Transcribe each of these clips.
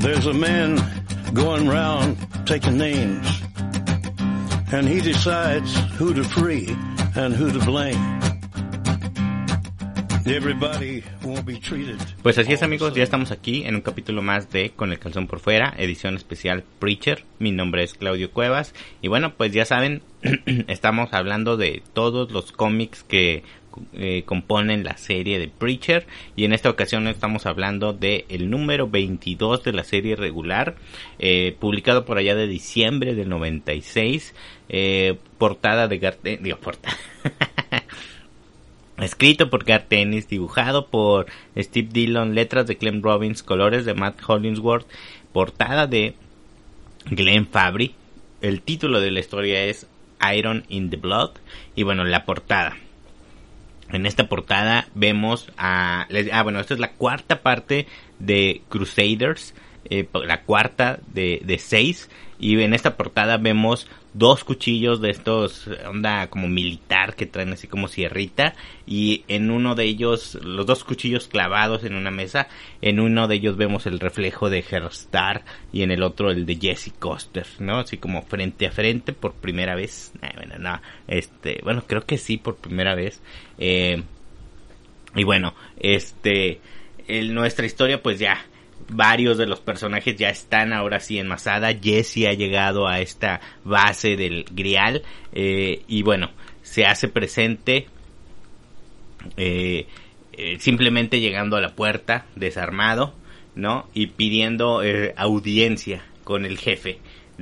There's a man going round taking names, and he decides who to free and who to blame. Everybody won't be treated. Pues así es, amigos, ya estamos aquí en un capítulo más de Con el calzón por fuera, edición especial Preacher. Mi nombre es Claudio Cuevas y bueno, pues ya saben, estamos hablando de todos los cómics que componen la serie de Preacher, y en esta ocasión estamos hablando de el número 22 de la serie regular, publicado por allá de diciembre del 96, portada de escrito por Garth Ennis, dibujado por Steve Dillon, letras de Clem Robins, colores de Matt Hollingsworth, portada de Glenn Fabry. El título de la historia es Iron in the Blood, y bueno, la portada. En esta portada vemos esta es la cuarta parte de Crusaders, la cuarta de 6, y en esta portada vemos dos cuchillos de estos onda como militar que traen así como sierrita, y en uno de ellos, los dos cuchillos clavados en una mesa, en uno de ellos vemos el reflejo de Herstar y en el otro el de Jesse Coster, ¿no? Así como frente a frente por primera vez. Creo que sí, por primera vez. Y bueno, nuestra historia, pues ya varios de los personajes ya están ahora sí en Masada. Jesse ha llegado a esta base del Grial, y bueno, se hace presente simplemente llegando a la puerta desarmado, ¿no? Y pidiendo audiencia con el jefe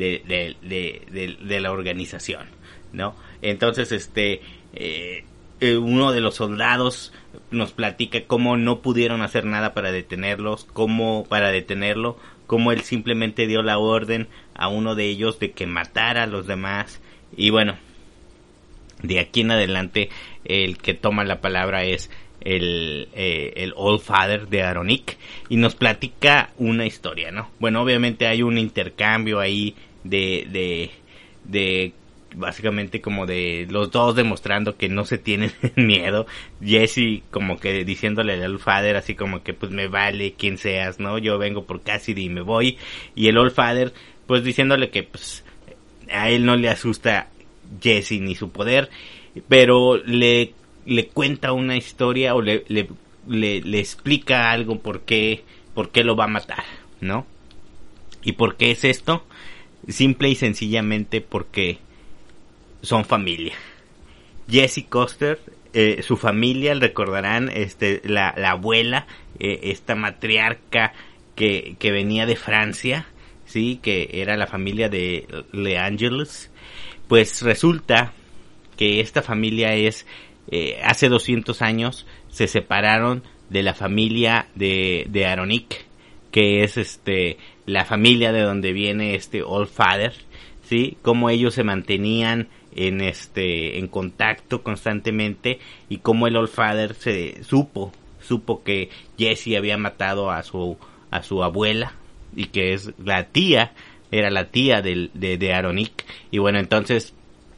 de la organización, ¿no? Entonces uno de los soldados nos platica cómo no pudieron hacer nada para detenerlo, cómo él simplemente dio la orden a uno de ellos de que matara a los demás. Y bueno, de aquí en adelante el que toma la palabra es el All Father de Aronic, y nos platica una historia, ¿no? Bueno, obviamente hay un intercambio ahí de básicamente como de los dos demostrando que no se tienen miedo. Jesse como que diciéndole al Father así como que pues me vale quien seas, ¿no? Yo vengo por Cassidy y me voy. Y el Old Father pues diciéndole que pues a él no le asusta Jesse ni su poder, pero le cuenta una historia o le explica algo por qué lo va a matar, ¿no? ¿Y por qué es esto? Simple y sencillamente porque son familia. Jesse Coster, su familia, recordarán, la abuela, esta matriarca que venía de Francia, sí, que era la familia de Le Angelus. Pues resulta que esta familia hace 200 años se separaron de la familia de Aronic, que es la familia de donde viene All Father, sí, cómo ellos se mantenían en contacto constantemente, y cómo el All Father supo que Jesse había matado a su abuela, y que era la tía de Aronic. Y bueno, entonces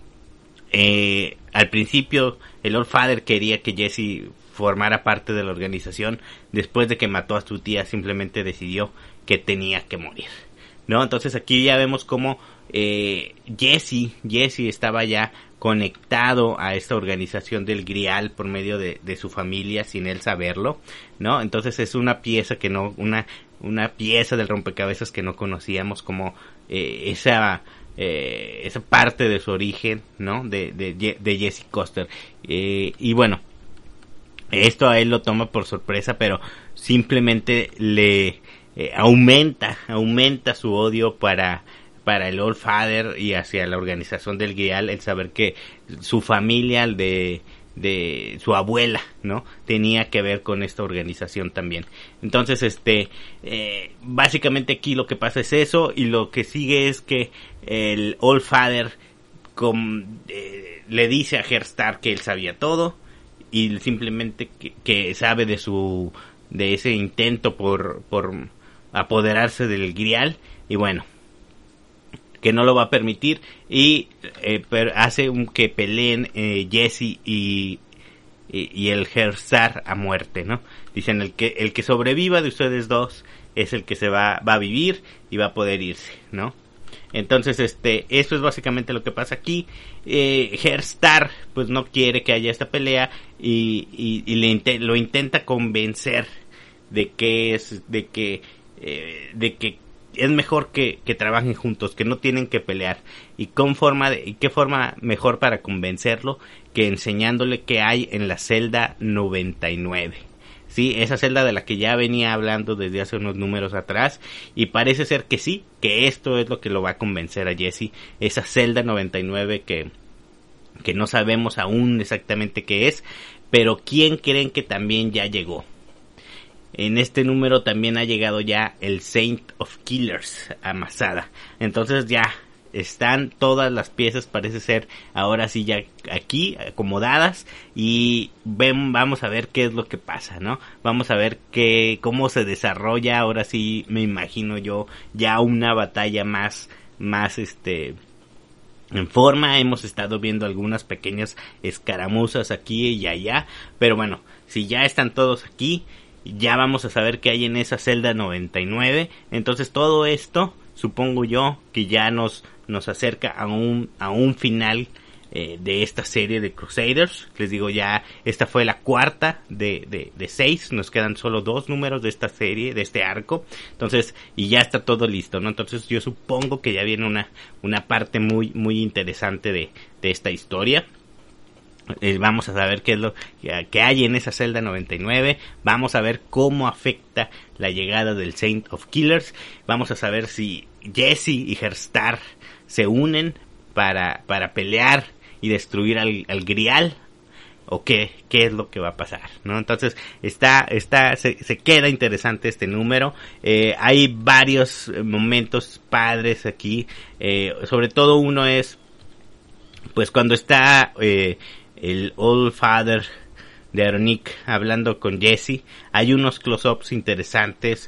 al principio el All Father quería que Jesse formara parte de la organización. Después de que mató a su tía, simplemente decidió que tenía que morir, ¿no? Entonces aquí ya vemos cómo Jesse estaba ya conectado a esta organización del Grial por medio de su familia sin él saberlo, ¿no? Entonces es una pieza una pieza del rompecabezas que no conocíamos, como esa parte de su origen, ¿no? De Jesse Coster. Y bueno, esto a él lo toma por sorpresa, pero simplemente le aumenta su odio para el All Father y hacia la organización del Grial, el saber que su familia, de su abuela, ¿no? Tenía que ver con esta organización también. Entonces, básicamente aquí lo que pasa es eso, y lo que sigue es que el All Father le dice a Herstar que él sabía todo, y simplemente que sabe de ese intento por apoderarse del Grial, y bueno, que no lo va a permitir, y hace que peleen Jesse y el Herstar a muerte, ¿no? Dicen, el que sobreviva de ustedes dos es el que se va a vivir y va a poder irse, ¿no? Entonces, eso es básicamente lo que pasa aquí. Herstar, pues no quiere que haya esta pelea y lo intenta convencer de que es mejor que trabajen juntos, que no tienen que pelear. ¿Y qué forma mejor para convencerlo que enseñándole qué hay en la celda 99? Sí, esa celda de la que ya venía hablando desde hace unos números atrás, y parece ser que sí, que esto es lo que lo va a convencer a Jesse, esa celda 99 que no sabemos aún exactamente qué es, pero ¿quién creen que también ya llegó? En este número también ha llegado ya el Saint of Killers a Masada. Entonces ya están todas las piezas, parece ser ahora sí ya aquí acomodadas, y vamos a ver qué es lo que pasa, ¿no? Vamos a ver cómo se desarrolla. Ahora sí me imagino yo ya una batalla más en forma. Hemos estado viendo algunas pequeñas escaramuzas aquí y allá, pero bueno, si ya están todos aquí, ya vamos a saber qué hay en esa celda 99. Entonces todo esto, supongo yo, que ya nos acerca a un final de esta serie de Crusaders. Les digo, ya esta fue la cuarta de 6. Nos quedan solo 2 números de esta serie, de este arco. Entonces, y ya está todo listo, ¿no? Entonces yo supongo que ya viene una parte muy, muy interesante de esta historia. Vamos a saber qué es lo que hay en esa celda 99. Vamos a ver cómo afecta la llegada del Saint of Killers. Vamos a saber si Jesse y Herstar se unen para pelear y destruir al Grial, o qué es lo que va a pasar, ¿no? Entonces se queda interesante este número. Hay varios momentos padres aquí, sobre todo uno es pues cuando está el Old Father de Aaronic hablando con Jesse. Hay unos close-ups interesantes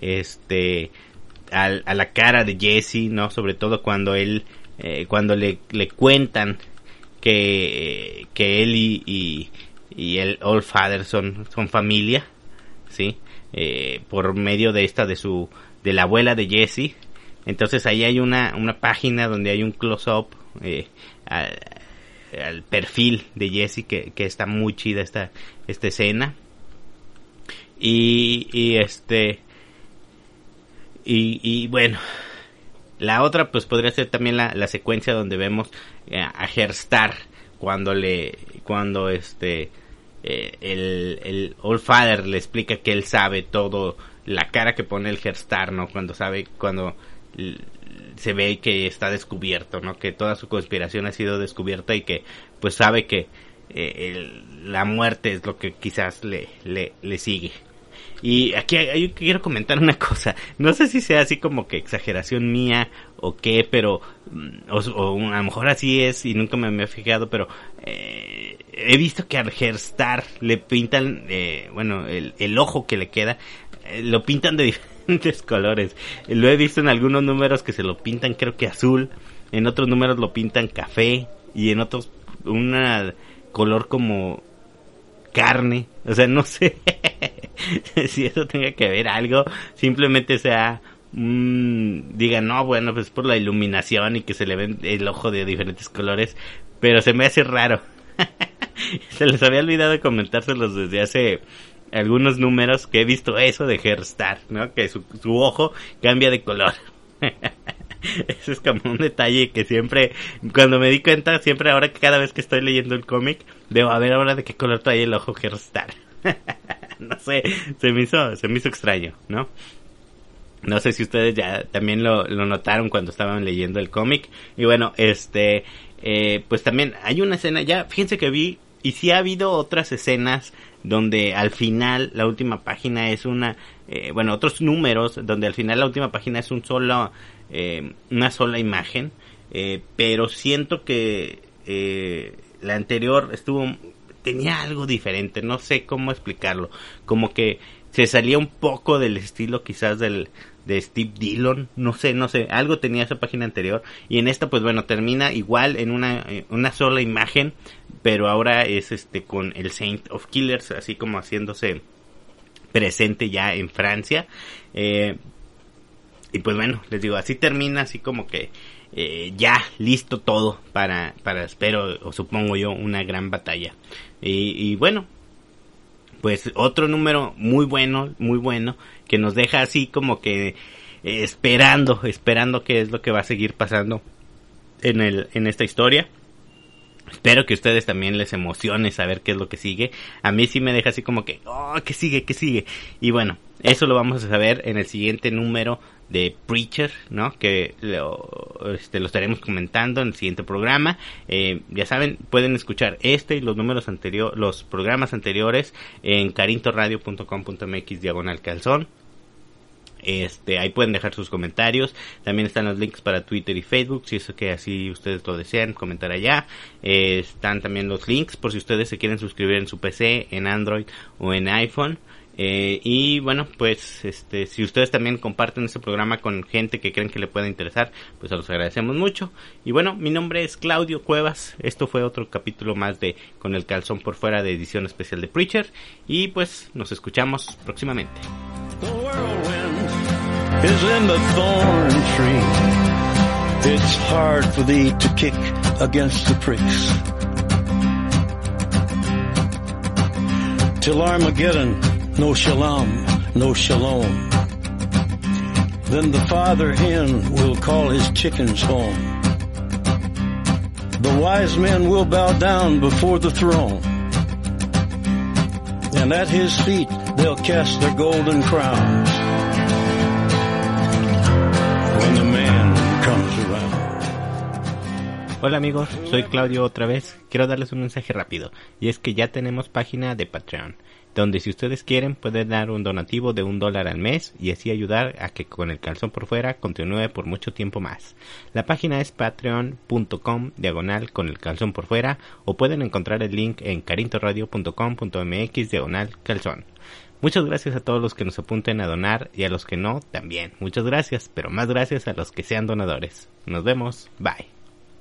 a la cara de Jesse, ¿no? Sobre todo cuando cuando le cuentan que él y el Old Father son familia, ¿sí? Por medio de de la abuela de Jesse. Entonces ahí hay una página donde hay un close-up al perfil de Jesse que está muy chida esta escena. Y bueno, la otra pues podría ser también la secuencia donde vemos a Herstar cuando el Old Father le explica que él sabe todo, la cara que pone el Herstar, ¿no? Cuando se ve que está descubierto, ¿no? Que toda su conspiración ha sido descubierta y que pues sabe que la muerte es lo que quizás le sigue. Y aquí yo quiero comentar una cosa. No sé si sea así como que exageración mía o qué, pero o a lo mejor así es y nunca me he fijado, pero he visto que al Herstar le pintan el ojo que le queda, lo pintan de diferentes colores. Lo he visto en algunos números que se lo pintan creo que azul, en otros números lo pintan café y en otros una color como carne. O sea, no sé si eso tenga que ver algo, simplemente sea digan, no, bueno, pues por la iluminación y que se le ven el ojo de diferentes colores, pero se me hace raro. Se les había olvidado comentárselos desde hace algunos números que he visto eso de Herstar, ¿no? Que su ojo cambia de color. Eso es como un detalle que siempre, cuando me di cuenta, siempre ahora que cada vez que estoy leyendo el cómic, debo a ver ahora de qué color trae el ojo Herstar. No sé, se me hizo extraño, ¿no? No sé si ustedes ya también lo notaron cuando estaban leyendo el cómic. Y bueno, pues también hay una escena, ya fíjense que vi, y sí ha habido otras escenas donde al final la última página es otros números donde al final la última página es una sola imagen, pero siento que la anterior tenía algo diferente, no sé cómo explicarlo, como que se salía un poco del estilo quizás de Steve Dillon, no sé, algo tenía esa página anterior, y en esta pues bueno, termina igual en una sola imagen, pero ahora es con el Saint of Killers, así como haciéndose presente ya en Francia. Y pues bueno, les digo, así termina, así como que ya listo todo para espero o supongo yo una gran batalla. Y bueno, pues otro número muy bueno que nos deja así como que esperando qué es lo que va a seguir pasando en esta historia. Espero que a ustedes también les emocione saber qué es lo que sigue. A mí sí me deja así como que, ¿qué sigue? Y bueno, eso lo vamos a saber en el siguiente número de Preacher, ¿no? Que lo estaremos comentando en el siguiente programa. Ya saben, pueden escuchar y los programas anteriores en carintoradio.com.mx/calzón. Ahí pueden dejar sus comentarios. También están los links para Twitter y Facebook, si es que así ustedes lo desean, comentar allá. Están también los links por si ustedes se quieren suscribir en su PC, en Android o en iPhone. Y bueno, pues si ustedes también comparten este programa con gente que creen que le pueda interesar, pues se los agradecemos mucho. Y bueno, mi nombre es Claudio Cuevas. Esto fue otro capítulo más de Con el Calzón por Fuera, de edición especial de Preacher. Y pues nos escuchamos próximamente. The whirlwind is in the thorn tree. It's hard for thee to kick against the pricks. Till Armageddon, no shalom, no shalom. Then the father hen will call his chickens home. The wise men will bow down before the throne. And at his feet they'll cast their golden crowns when the man comes around. Hola amigos, soy Claudio otra vez. Quiero darles un mensaje rápido, y es que ya tenemos página de Patreon, donde si ustedes quieren pueden dar un donativo de $1 al mes y así ayudar a que Con el Calzón por Fuera continúe por mucho tiempo más. La página es patreon.com/Con el Calzón por Fuera, o pueden encontrar el link en carintoradio.com.mx/calzón. Muchas gracias a todos los que nos apunten a donar, y a los que no también. Muchas gracias, pero más gracias a los que sean donadores. Nos vemos, bye.